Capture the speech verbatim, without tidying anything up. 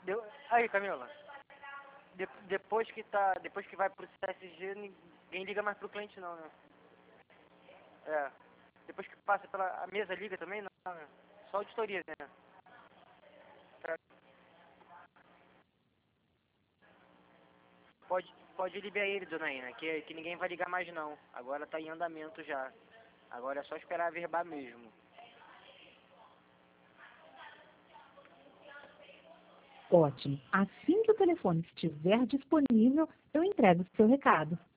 Deu... Aí, Camila. De... Depois que tá. Depois que vai pro C S G, ninguém liga mais pro cliente não, né? É. Depois que passa pela. A mesa liga também, não, né? Só auditoria, né? Pra... Pode, pode liberar ele, dona Ina, que, que ninguém vai ligar mais não. Agora tá em andamento já. Agora é só esperar verbar mesmo. Ótimo. Assim que o telefone estiver disponível, eu entrego o seu recado.